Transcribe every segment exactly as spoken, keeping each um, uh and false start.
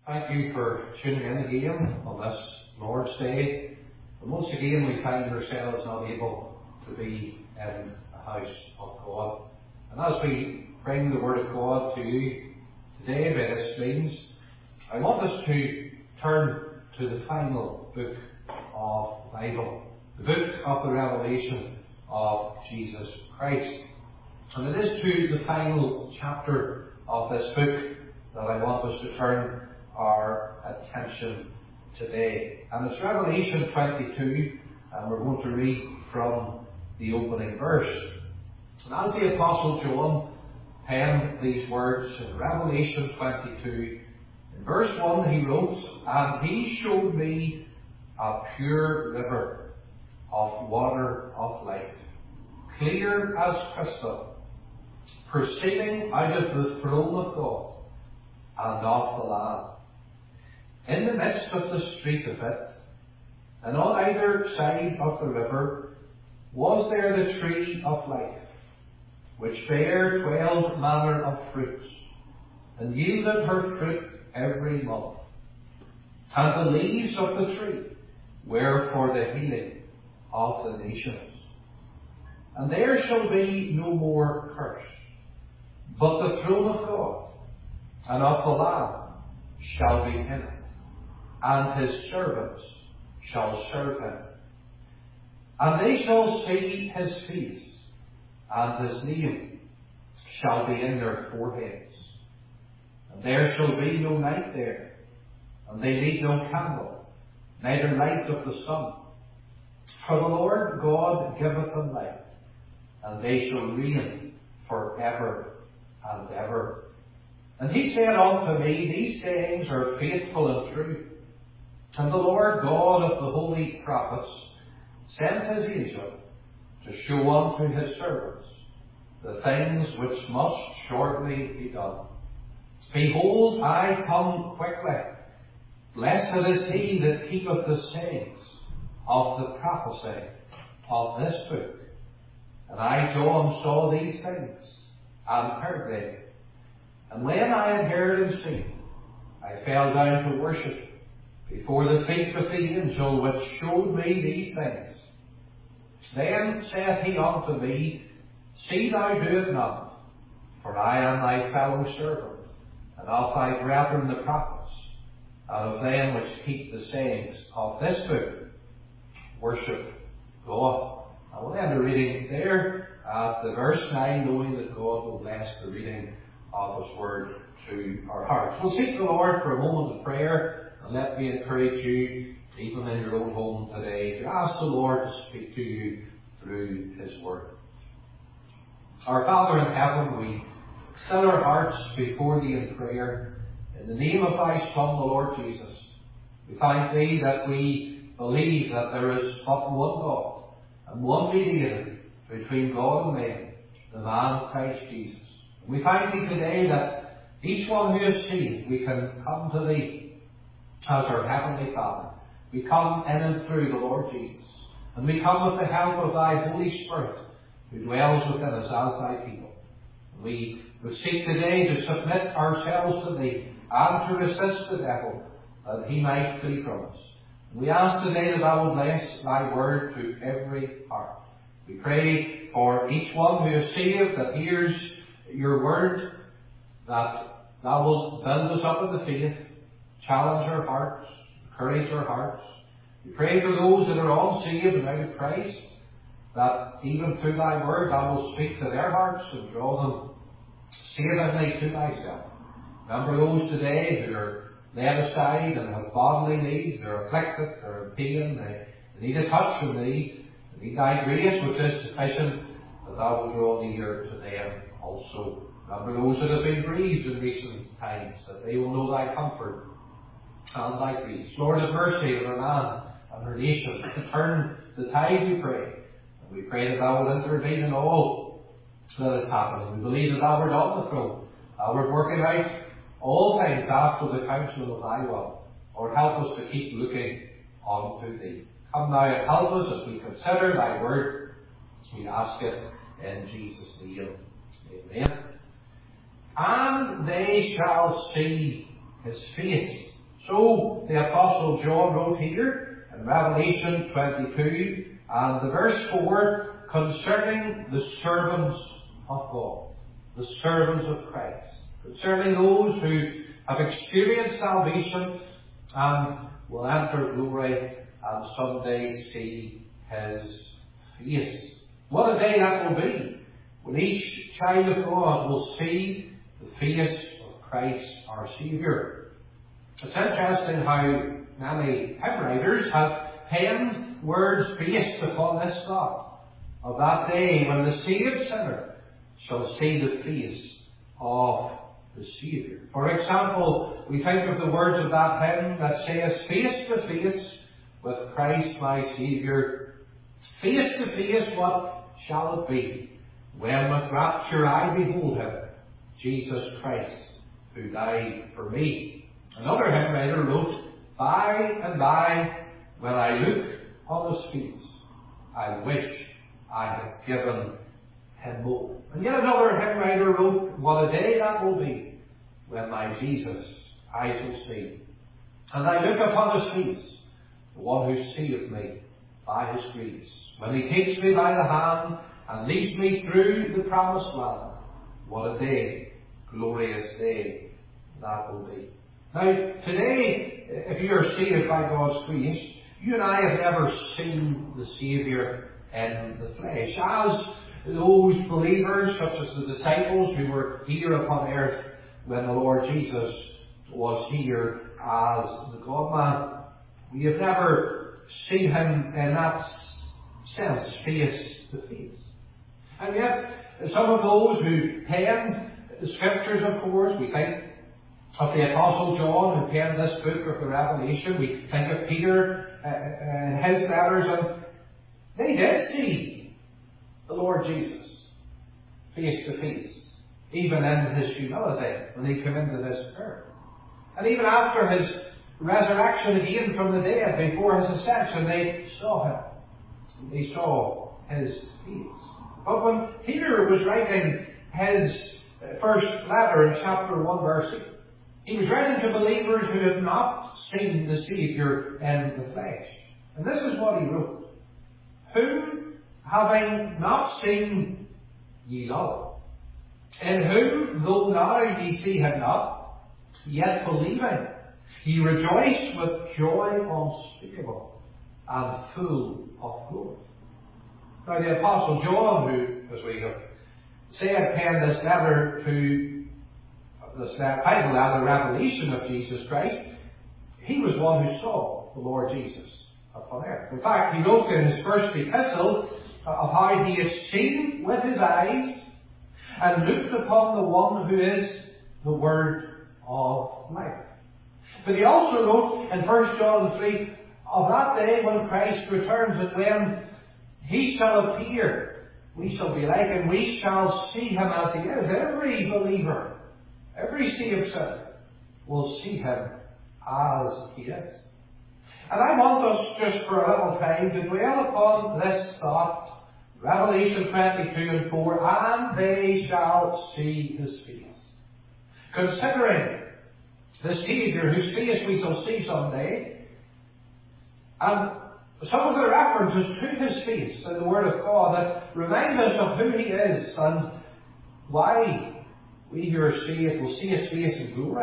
Thank you for tuning in again on this Lord's Day. And once again we find ourselves not able to be in the house of God. And as we bring the Word of God to you today by this means, I want us to turn to the final book of the Bible, the book of the Revelation of Jesus Christ. And it is to the final chapter of this book that I want us to turn our attention today. And it's Revelation twenty-two, and we're going to read from the opening verse. And as the Apostle John penned these words in Revelation twenty-two, in verse one he wrote, "And he showed me a pure river of water of life, clear as crystal, proceeding out of the throne of God and of the Lamb. In the midst of the street of it, and on either side of the river, was there the tree of life, which bare twelve manner of fruits, and yielded her fruit every month. And the leaves of the tree were for the healing of the nations. And there shall be no more curse, but the throne of God and of the Lamb shall be in it, and his servants shall serve him. And they shall see his face, and his name shall be in their foreheads. And there shall be no night there, and they need no candle, neither light of the sun. For the Lord God giveth them light, and they shall reign for ever and ever. And he said unto me, These sayings are faithful and true. And the Lord God of the holy prophets sent his angel to show unto his servants the things which must shortly be done. Behold, I come quickly. Blessed is he that keepeth the sayings of the prophecy of this book. And I, John, saw these things, and heard them. And when I had heard and seen, I fell down to worship before the feet of the angel which showed me these things. Then saith he unto me, See thou do it not, for I am thy fellow servant, and of thy brethren the prophets, and of them which keep the sayings of this book. Worship God." I will end the reading there at the verse nine, knowing that God will bless the reading of his word to our hearts. We'll seek the Lord for a moment of prayer. And let me encourage you, even in your own home today, to ask the Lord to speak to you through his word. Our Father in heaven, we still our hearts before thee in prayer. In the name of thy Son, the Lord Jesus, we thank thee that we believe that there is but one God and one mediator between God and man, the man Christ Jesus. And we thank thee today that each one who is saved, we can come to thee as our Heavenly Father. We come in and through the Lord Jesus. And we come with the help of thy Holy Spirit, who dwells within us as thy people. And we would seek today to submit ourselves to thee and to resist the devil, that he might flee from us. And we ask today that thou will bless thy word to every heart. We pray for each one who is saved, that hears your word, that thou wilt build us up in the faith, challenge our hearts, encourage our hearts. We pray for those that are unsaved and out of Christ, that even through thy word thou wilt speak to their hearts and draw them savingly to thyself. Remember those today who are laid aside and have bodily needs, they're afflicted, they're in pain, they, they need a touch from thee, they need thy grace which is sufficient, that thou wilt draw near to them also. Remember those that have been grieved in recent times, that they will know thy comfort and thy peace. Lord, have mercy on our land and our nation. Turn the tide, we pray. And we pray that thou wilt intervene in all that is happening. We believe that thou art on the throne. Thou art working out all things after the counsel of thy will. Lord, help us to keep looking unto thee. Come now and help us as we consider thy word. We ask it in Jesus' name. Amen. And they shall see his face, So the Apostle John wrote here in Revelation twenty-two and the verse four concerning the servants of God, the servants of Christ, concerning those who have experienced salvation and will enter glory and someday see His face. What a day that will be, when each child of God will see the face of Christ our Saviour. It's interesting how many hymn writers have penned words based upon this thought of that day when the saved sinner shall see the face of the Saviour. For example, we think of the words of that hymn that says, face to face with Christ my Saviour. Face to face, what shall it be, when with rapture I behold Him, Jesus Christ, who died for me. Another hymn writer wrote, by and by, when I look on His face, I wish I had given Him more. And yet another hymn writer wrote, what a day that will be, when my Jesus I shall see. And I look upon His face, the one who seeth me by His grace, when He takes me by the hand and leads me through the promised land. What a day, glorious day that will be. Now, today, if you are saved by God's grace, you and I have never seen the Saviour in the flesh. As those believers, such as the disciples who were here upon earth when the Lord Jesus was here as the God-man, we have never seen Him in that sense, face to face. And yet, some of those who penned the Scriptures, of course, we think of the Apostle John who penned this book of the Revelation. We think of Peter uh, and his letters, and they did see the Lord Jesus face to face, even in His humility when He came into this earth. And even after His resurrection again from the dead, before His ascension, they saw Him. They saw His face. But when Peter was writing his first letter in chapter one, verse eight, he was writing to believers who had not seen the Saviour in the flesh. And this is what he wrote. Whom, having not seen, ye love, in whom, though now ye see Him not, yet believing, ye rejoice with joy unspeakable and full of glory. Now the Apostle John, who, as we have said, penned this letter to this title, the Revelation of Jesus Christ, he was one who saw the Lord Jesus upon earth. In fact, he wrote in his first epistle of how he had seen with his eyes and looked upon the one who is the Word of life. But he also wrote in First John three of that day when Christ returns, and when He shall appear, we shall be like Him, we shall see Him as He is. Every believer, every saved sinner will see Him as He is. And I want us just for a little time to dwell upon this thought, Revelation twenty-two and four, and they shall see His face. Considering the Saviour whose face we shall see someday, and some of the references to His face in the Word of God that remind us of who He is and why we who are saved will see His face in glory.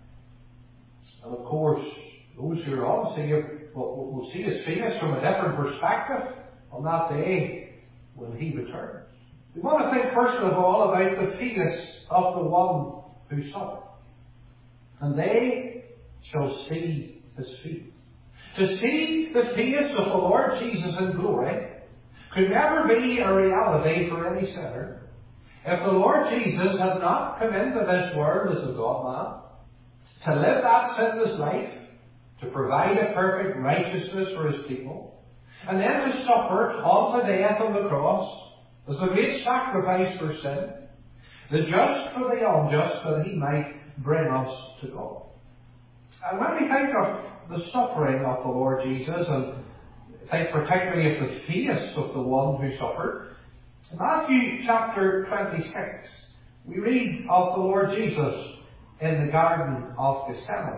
And of course, those who are unsaved will, will see His face from a different perspective on that day when He returns. We want to think first of all about the face of the one who suffered. And they shall see His face. To see the face of the Lord Jesus in glory could never be a reality for any sinner if the Lord Jesus had not come into this world as a God-man to live that sinless life, to provide a perfect righteousness for His people, and then to suffer unto death on the cross as the great sacrifice for sin, the just for the unjust, that He might bring us to God. And when we think of the suffering of the Lord Jesus, and think particularly of the face of the one who suffered, in Matthew chapter twenty-six, we read of the Lord Jesus in the Garden of Gethsemane.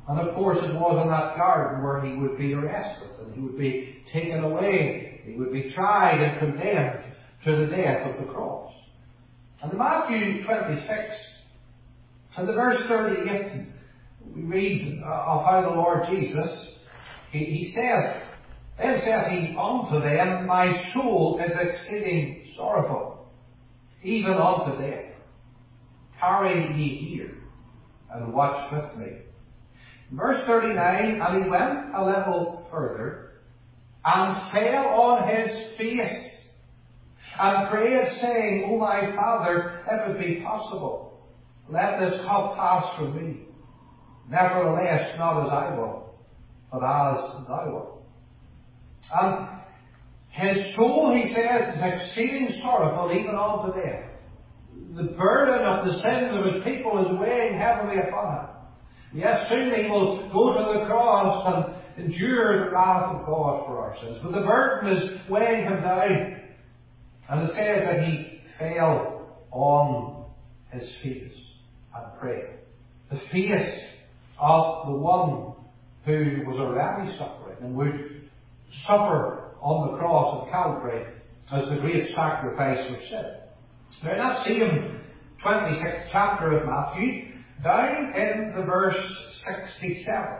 And of course it was in that garden where he would be arrested and he would be taken away. He would be tried and condemned to the death of the cross. And in Matthew twenty-six, and the verse thirty-eight, we read of how the Lord Jesus, he, he saith, Then saith he unto them, My soul is exceeding sorrowful, even unto death. Tarry ye here, and watch with me. Verse thirty-nine, And he went a little further, and fell on his face, and prayed, saying, O my Father, if it be possible, let this cup pass from me. Nevertheless, not as I will, but as thou wilt. And his soul, he says, is exceeding sorrowful, even unto death. The burden of the sins of his people is weighing heavily upon him. Yes, soon he will go to the cross and endure the wrath of God for our sins. But the burden is weighing him down. And it says that he fell on his face and prayed. The face of the one who was already suffering and would suffer on the cross of Calvary as the great sacrifice for sin. Now in that same twenty-sixth chapter of Matthew, down in the verse sixty-seven,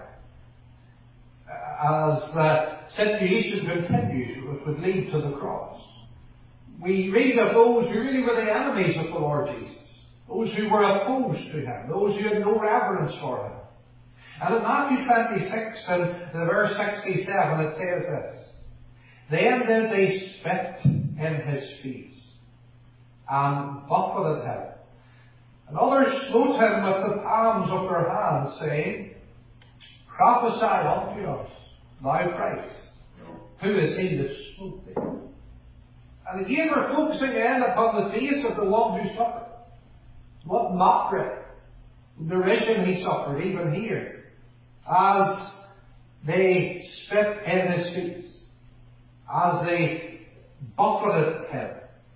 as the situation continues which would lead to the cross, we read of those who really were the enemies of the Lord Jesus, those who were opposed to him, those who had no reverence for him. And in Matthew twenty-six and the verse sixty-seven it says this, Then did they spit in his face, and buffeted him. And others smote him with the palms of their hands, saying, Prophesy unto us, thou Christ, who is he that smote thee? And again we're focusing in upon the face of the one who suffered. What mockery, derision he suffered, even here, as they spit in his face, as they buffeted him,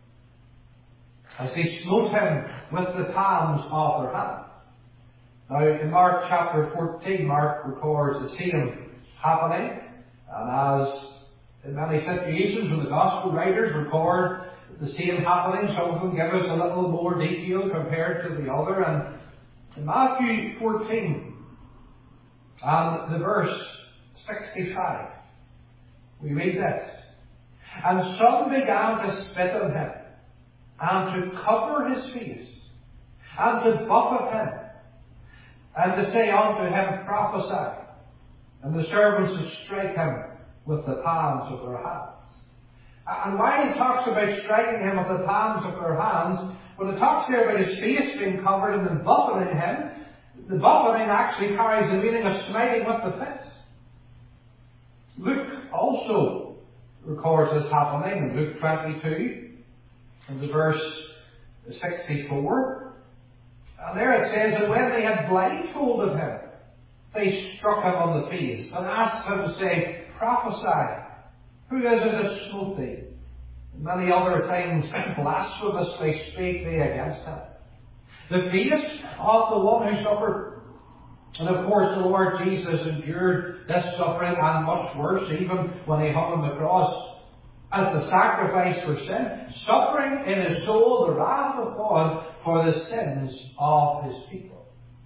as they smote him with the palms of their hands. Now in Mark chapter fourteen, Mark records the same happening, and as in many situations when the Gospel writers record the same happening, some of them give us a little more detail compared to the other. And in Matthew fourteen and the verse sixty-five, we read this, And some began to spit on him, and to cover his face, and to buffet him, and to say unto him, Prophesy. And the servants would strike him with the palms of their hands. And while he talks about striking him with the palms of their hands, when it talks here about his face being covered and then buffeting him, the buffeting actually carries the meaning of smiting with the fist. Luke also records this happening in Luke twenty-two, in the verse sixty-four. And there it says that when they had blindfolded him, they struck him on the face and asked him to say, Prophesy, who is it that smote thee? And many other things blasphemously spake they against him. The face of the one who suffered. And of course the Lord Jesus endured this suffering and much worse, even when he hung on the cross, as the sacrifice for sin, suffering in his soul the wrath of God for the sins of his people.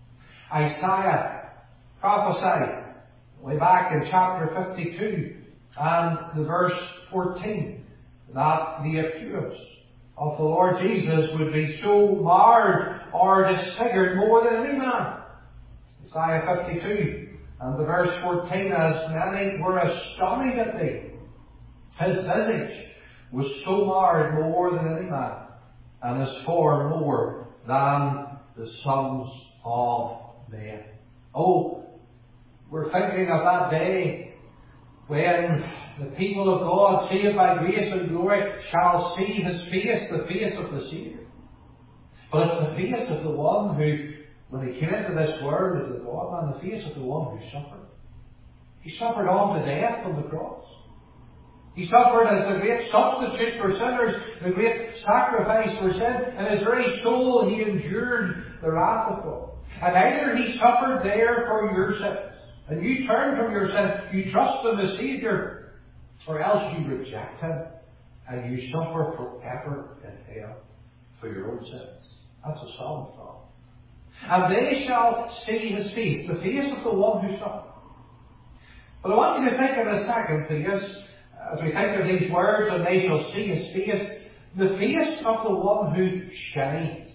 Isaiah prophesied way back in chapter fifty-two and the verse fourteen that the appearance of the Lord Jesus would be so marred or disfigured more than any man. Isaiah fifty-two and the verse fourteen, As many were astonished at thee, his visage was so marred more than any man, and his form more than the sons of men. Oh, we're thinking of that day when the people of God, saved by grace and glory, shall see his face, the face of the Saviour. But it's the face of the one who, when he came into this world as a God-man, the face of the one who suffered. He suffered on to death on the cross. He suffered as the great substitute for sinners, the great sacrifice for sin. In his very soul he endured the wrath of God. And either he suffered there for your sins, and you turn from your sin, you trust in the Saviour, or else you reject Him, and you suffer forever in hell for your own sins. That's a solemn thought. And they shall see His face, the face of the one who suffered. But I want you to think of a second, please, as we think of these words, and they shall see His face, the face of the one who shines.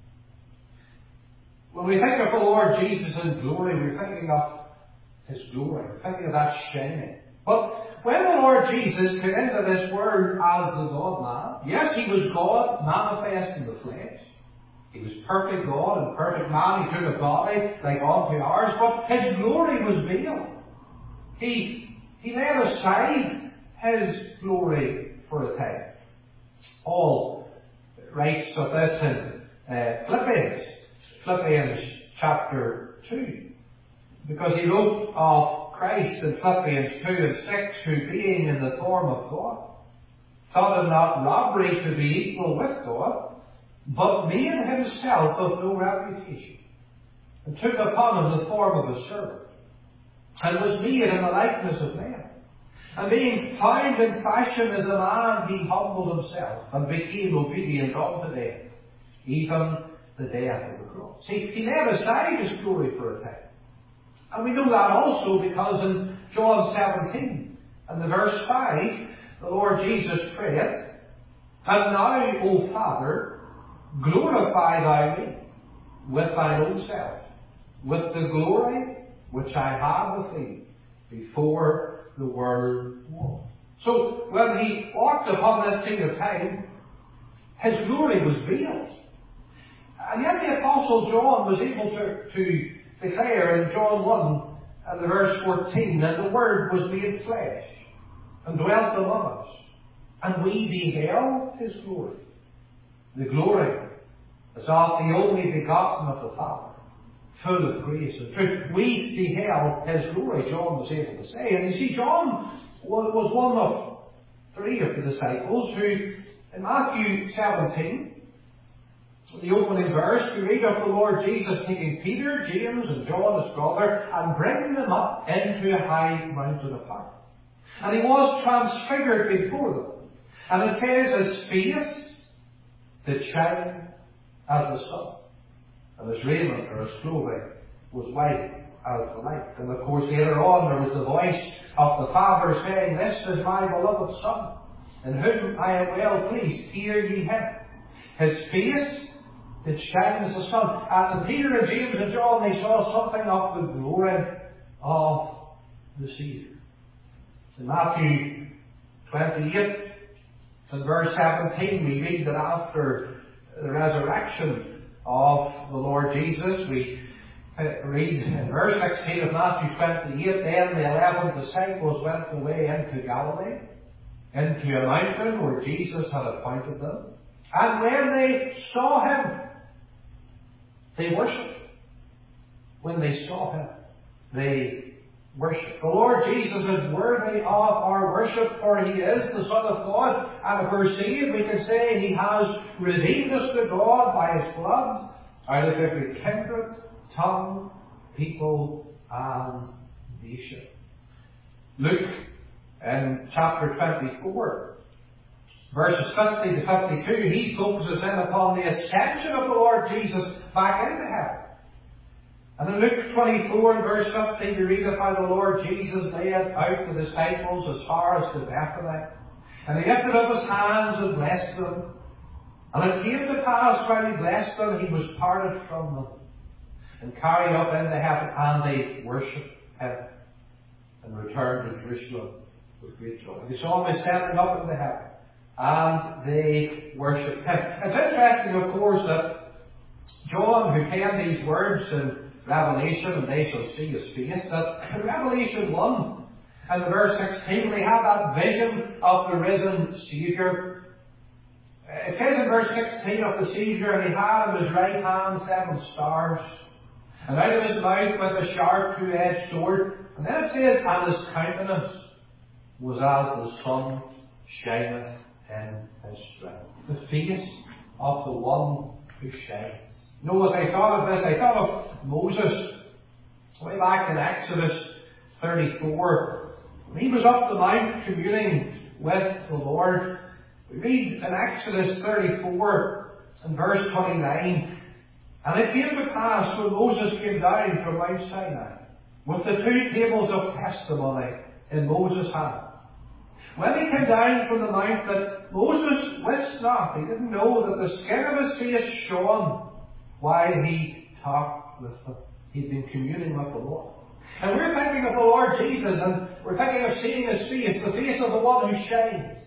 When we think of the Lord Jesus in glory, we're thinking of His glory. We're thinking of that shining. But when the Lord Jesus came into this world as the God-man, yes, He was God manifest in the flesh. He was perfect God and perfect man. He took a body like unto ours, but His glory was veiled. He, he laid aside His glory for a time. Paul writes of this in uh, Philippians, Philippians chapter two, because he wrote of Christ in Philippians two and six, who being in the form of God, thought it not robbery to be equal with God, but made Himself of no reputation, and took upon Him the form of a servant, and was made in the likeness of men. And being found in fashion as a man, He humbled Himself, and became obedient unto death, even the death of the cross. See, He laid aside His glory for a time. And we know that also because in John seventeen, and the verse five, the Lord Jesus prayed, And now, O Father, glorify Thou me with Thine own self, with the glory which I had with Thee before the world was. So, when He walked upon this scene of time, His glory was veiled. And yet the Apostle John was able to, to declare in John one and the verse fourteen that the Word was made flesh and dwelt among us, and we beheld His glory. The glory as of the only begotten of the Father, full of grace and truth. We beheld His glory, John was able to say. And you see, John was one of three of the disciples who, in Matthew seventeen, the opening verse, we read of the Lord Jesus taking Peter, James, and John, his brother, and bringing them up into a high mountain apart. And He was transfigured before them. And it says, His face did shine as the sun, and His raiment, or His clothing, was white as the light. And of course, later on, there was the voice of the Father saying, This is my beloved Son, in whom I am well pleased. Hear ye Him. His face did shine as the sun. And Peter and James and John, they saw something of the glory of the Saviour. In Matthew twenty-eight, in verse seventeen, we read that after the resurrection of the Lord Jesus, we read in verse sixteen of Matthew twenty-eight, Then the eleven disciples went away into Galilee, into a mountain where Jesus had appointed them. And when they saw Him, they worshipped. When they saw Him, they worshipped. The Lord Jesus is worthy of our worship, for He is the Son of God. And if we're saved, we can say He has redeemed us to God by His blood, out of every kindred, tongue, people, and nation. Luke, in chapter twenty-four, verses fifty to fifty-two, he focuses in upon the ascension of the Lord Jesus back into heaven. And in Luke twenty-four and verse fifty, we read of how the Lord Jesus led out the disciples as far as to Bethany. And He lifted up His hands and blessed them. And it came to pass, while He blessed them, He was parted from them, and carried up into heaven, and they worshipped Him, and returned to Jerusalem with great joy. They saw Him ascending up into heaven, and they worshipped Him. It's interesting, of course, that John, who penned these words in Revelation, and they shall see His face, that in Revelation one, and the verse sixteen, we have that vision of the risen Saviour. It says in verse sixteen of the Saviour, And He had in His right hand seven stars, and out of His mouth went a sharp two-edged sword. And then it says, And His countenance was as the sun shineth in His strength. The face of the one who shines. You know, as I thought of this, I thought of Moses, way back in Exodus thirty-four, when he was up the mount communing with the Lord, we read in Exodus thirty-four and verse twenty-nine, "And it came to pass when Moses came down from Mount Sinai, with the two tables of testimony in Moses' hand, when he came down from the mount, that Moses wist not," he didn't know, "that the skin of his face shone while he talked with them." He'd been communing with the Lord. And we're thinking of the Lord Jesus, and we're thinking of seeing his face, the face of the one who shines.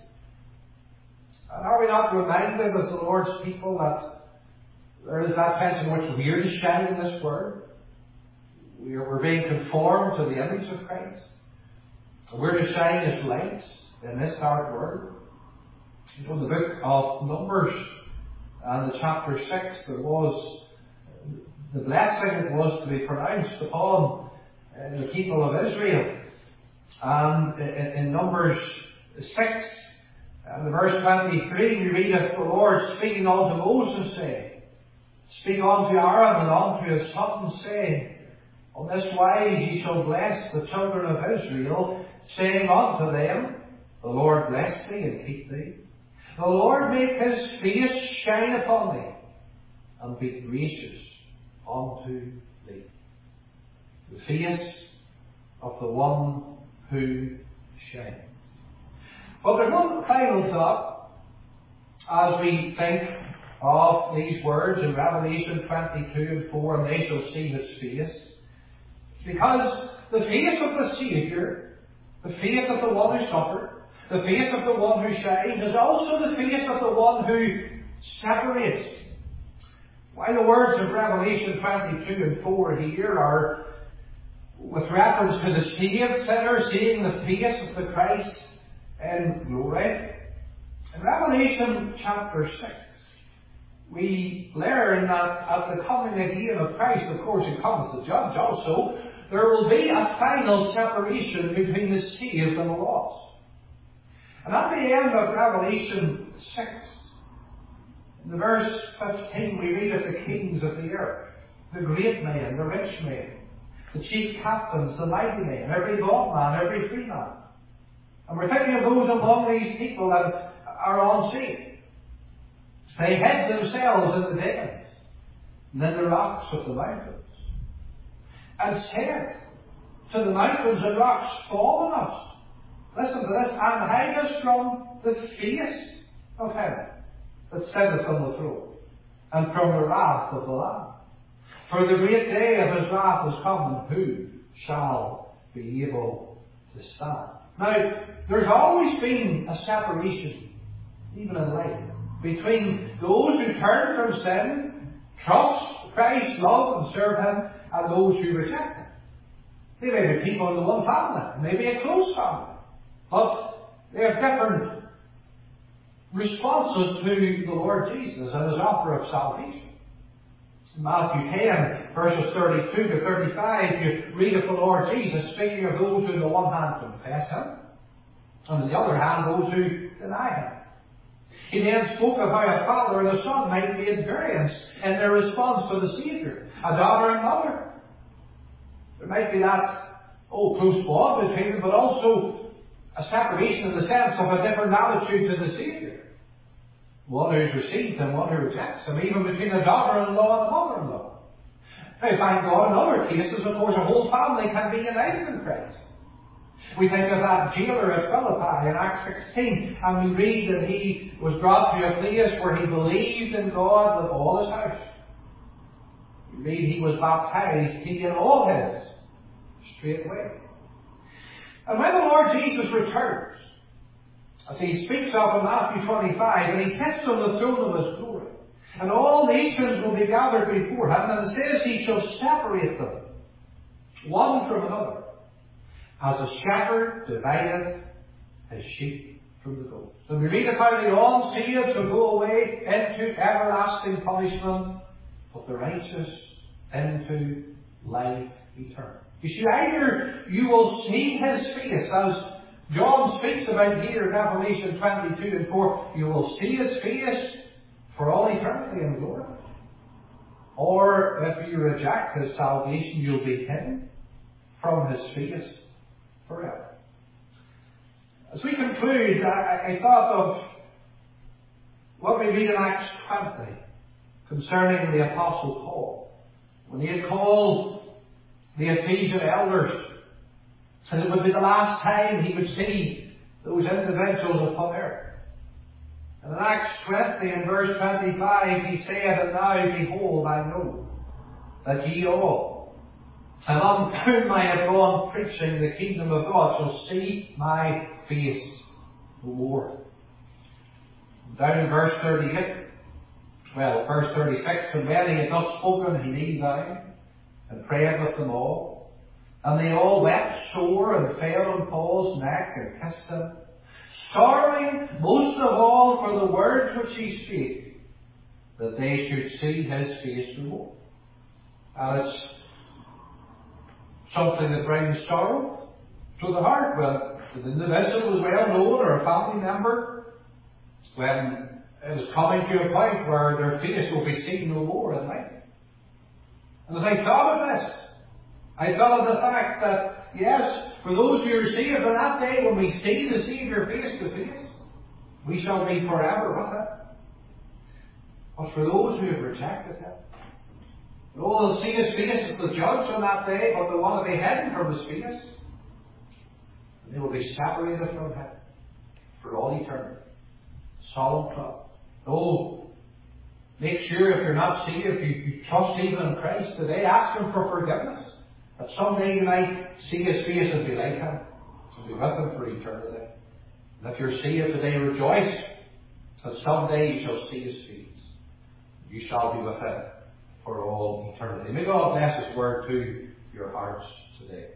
And are we not reminded as the Lord's people that there is that sense in which we are to shine in this world? We are, we're being conformed to the image of Christ. We're to shine as lights in this dark world. You know, in the book of Numbers and the chapter six, there was the blessing that was to be pronounced upon uh, the people of Israel. And in, in Numbers six, and the verse twenty-three, we read of the Lord speaking unto Moses, saying, "Speak unto Aaron and unto his sons, saying, On this wise ye shall bless the children of Israel, saying unto them, The Lord bless thee and keep thee. The Lord make his face shine upon thee, and be gracious unto thee." The face of the one who shines. But there's one final thought as we think of these words in Revelation twenty-two and four, "And they shall see his face." Because the face of the Saviour, the face of the one who suffered, the face of the one who shines, is also the face of the one who separates. While the words of Revelation twenty-two and four here are with reference to the saved sinner seeing the face of the Christ in glory, in Revelation chapter six, we learn that at the coming again of Christ, of course, he comes to judge also, there will be a final separation between the saved and the lost. And at the end of Revelation six, in the verse fifteen, we read of the kings of the earth, the great men, the rich men, the chief captains, the mighty men, every bondman, every free man. And we're thinking of those among these people that are unsaved. They hid themselves in the dens and in the rocks of the mountains, and said to the mountains and rocks, "Fall on us," listen to this, "and hide us from the face of him that sitteth on the throne, and from the wrath of the Lamb. For the great day of his wrath is come, and who shall be able to stand?" Now, there's always been a separation, even in life, between those who turn from sin, trust Christ, love and serve him, and those who reject him. They may be people in the one family, maybe a close family, but they have different responses to the Lord Jesus and his offer of salvation. In Matthew ten, verses thirty-two to thirty-five, you read of the Lord Jesus speaking of those who on the one hand confess him, and on the other hand those who deny him. He then spoke of how a father and a son might be at variance in their response to the Saviour, a daughter and mother. There might be that, oh, close bond between them, but also a separation in the sense of a different attitude to the Saviour. One who's received him, one who rejects him, even between a daughter-in-law and a mother-in-law. Now, thank God, in other cases, of course, a whole family can be united in Christ. We think of that jailer at Philippi in Acts sixteen, and we read that he was brought to a place where he believed in God with all his house. We read he was baptized, he and all his, straightway. And when the Lord Jesus returns, as he speaks of in Matthew twenty-five, and he sits on the throne of his glory, and all nations will be gathered before him, and it says he shall separate them, one from another, as a shepherd divideth his sheep from the goats. And we read of how the unsaved shall go away into everlasting punishment, but the righteous into life eternal. You see, either you will see his face, as John speaks about here in Revelation twenty-two and four, you will see his face for all eternity in glory. Or if you reject his salvation, you'll be hidden from his face forever. As we conclude, I, I thought of what we read in Acts twenty concerning the Apostle Paul, when he had called the Ephesian elders, and it would be the last time he would see those individuals upon earth. And in Acts twenty, in verse twenty-five, he said, "And now, behold, I know that ye all, and on whom I have gone preaching the kingdom of God, shall see my face no more." And down in verse thirty-eight, well, verse thirty-six, "And when he had not spoken, he kneeled down and prayed with them all. And they all wept sore and fell on Paul's neck and kissed him, sorrowing most of all for the words which he spake, that they should see his face no more." And it's something that brings sorrow to the heart when the individual was well known, or a family member, when it is coming to a point where their face will be seen no more in life. And as I thought of this, I thought of the fact that, yes, for those who are saved on that day, when we see the Saviour face to face, we shall be forever with Him. But for those who have rejected Him, oh, they'll see His face as the judge on that day, but they want to be hidden from His face. And they will be separated from Him for all eternity. Solemn trouble. Oh, make sure if you're not saved, if you, you trust even in Christ today, ask Him for forgiveness. That someday you might see His face and be like Him, and be with Him for eternity. And if you're saved today, rejoice that someday you shall see His face. You shall be with Him for all eternity. May God bless His word to your hearts today.